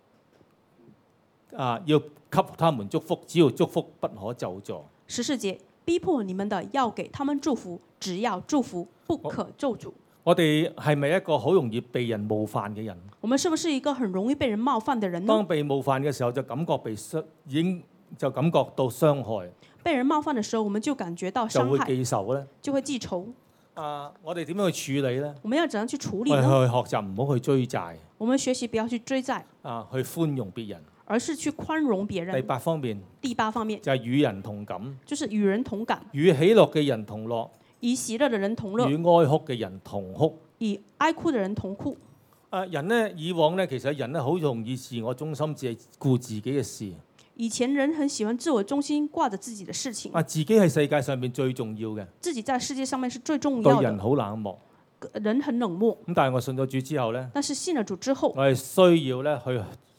啊要給他們祝福，只要祝福不可咒詛。 十四節，逼迫你們的要給他們祝福，只要祝福，不可咒詛。 我哋係咪一個好容易被人冒犯嘅人？ 我們是不是一個很容易被人冒犯的人呢？ 當被冒犯嘅時候，就感覺被傷，已經就感覺到傷害， 被人冒犯的時候，我們就感覺到就會傷害， 記仇咧。 就會記仇。 啊，我哋點樣去處理咧？ 我們要怎樣去處我理呢？ 哋去學習唔好去追債， 我們學習不要去追債， 啊，去寬容別人。 而是去寬容別第人。 八方面第八方面就係與人同感， 就是與人同感， 與喜樂嘅人同樂， 與喜樂的人同樂， 與哀哭嘅人同哭。 與哀哭的人同哭。 啊，人呢，以往呢，其實人呢好容易自我中心，只係顧自己嘅事。 以前人很喜歡自我中心，掛着自己的事情， 啊，自己係世界上面最重要嘅， 自己在世界上面是最重要對人的， 好冷漠。 人很冷漠。 咁但係我信咗主之後呢， 但是信了主之後， 我係需要咧去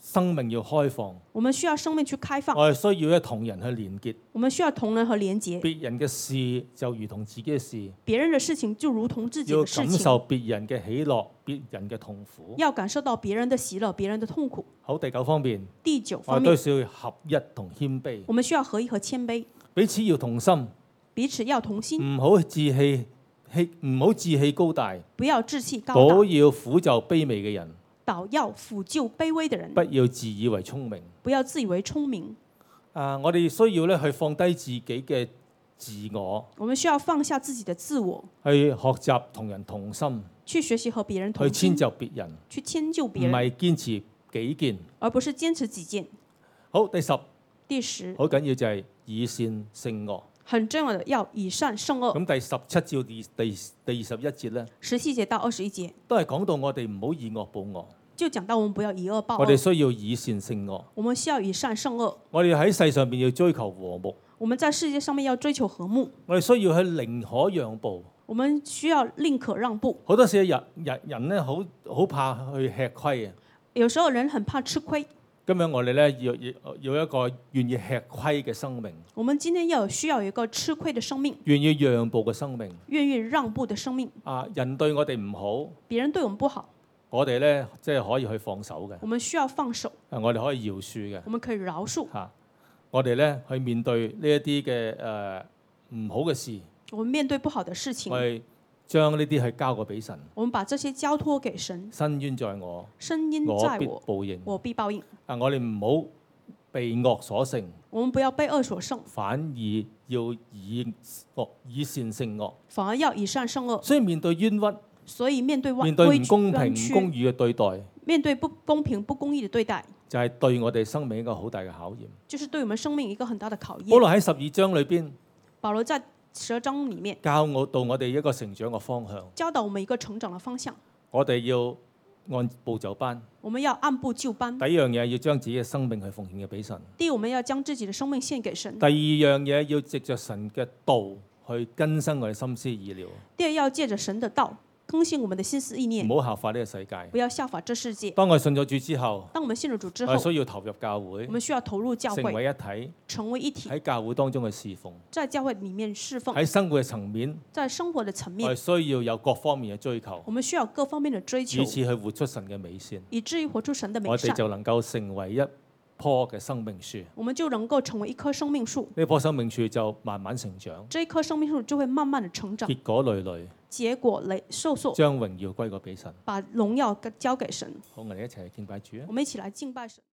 生命要開放， 我們需要生命去開放， 我哋需要咧同人去連結。 我們需要同人和連結。 別人嘅事就如同自己嘅事， 別人的事情就如同自己要的事情。 感受別人嘅喜樂，別人嘅痛苦。 要感受到別人的喜樂，別人的痛苦。 好，第九方面， 第九我方面， 哋都需要合一同謙卑， 我們需要合一和謙卑， 彼此要同心， 彼此要同心， 唔好自氣氣，唔好自氣高大， 不要志氣高倒大， 要輔就卑微嘅人， 倒要輔救卑微的人， 不要自以為聰明。 不要自以為聰明。 啊，我哋需要咧去放低自己嘅自我， 我們需要放下自己的自我， 去學習同人同心， 去學習和別人去遷同心， 就別人， 去遷就唔別人， 係堅持己見。 而不是堅持己見。 好，第十好第十， 緊要就係以善勝惡。 很重要的要以善勝惡。 咁第十七至第第第二十一節咧， 十七節到二十一節都係講到我哋唔好以惡報惡， 就講到我們不要以惡報我哋惡， 需要以善勝惡。 我們需要以善勝惡。 我哋喺世上邊要追求和睦， 我們在世界上面要追求和睦， 我哋需要去寧可讓步。 我們需要寧可讓步。 好多時人人人咧好好怕去吃虧啊！ 有時候人很怕吃虧， 今日我哋咧要要要一個願意吃虧嘅生命， 我們今天要有需要有一個吃虧的生命， 願意讓步嘅生命。 願意讓步的生命。 啊，人對我哋唔好， 別人對我們不好， 我哋咧即係可以去放手嘅。 我們需要放手， 啊，我哋可以饒恕嘅。 我們可以饒恕。 嚇、我哋咧去面對呢一啲嘅誒唔好嘅事， 我們面對不好的事情我，哋將呢啲去交過俾神。 我們把這些交託給神。 伸冤在我， 聲音我必在我， 報應。 我必報應。 啊，我哋唔好被惡所勝， 我們不要被惡所勝， 反而要以惡以善勝惡。 反而要以善勝惡。 所以面對冤屈， 所以面對面對唔公平、 冤唔公屈， 義嘅對待， 面對不公平、不公義的對待， 就係對我哋生命一個好大嘅考驗。 就是對我們生命一個很大的考保驗。 羅喺十二章裏邊保羅在十二章裡面教我到我哋一個成長嘅方向， 教導我們一個成長的方向。 我哋要按部就班。 我們要按部就班。 第一樣嘢要將自己嘅生命去奉獻嘅俾神。 第一，我們要將自己的生命獻給神。 第二樣嘢要藉着神嘅道去更新我哋心思意念， 第二，要借着神的道更新我們的心思意念， 唔好效法呢個世界。 不要效法這世界。 當我哋信咗主之後， 當我們信了主之我後， 哋需要投入教會我，們需要投入教成會， 為一體， 成為一體， 喺教會當中嘅侍奉。 在教會裡面侍奉。 喺生活嘅層面， 在生活的層我面哋，需要有各方面嘅追求， 我們需要各方面的追求以，此去活出神嘅美善。 以至於活出神的美善， 我哋就能夠成為一棵嘅生命樹。 我們就能夠成為一棵生命樹。 呢棵生命樹就慢慢成長， 這一棵生命樹就會慢慢的成長， 結果累累， 結果累碩碩， 將榮耀歸過俾神。 把榮耀交給神。 好，我哋一齊去敬拜主啊！ 我們一起來敬拜神。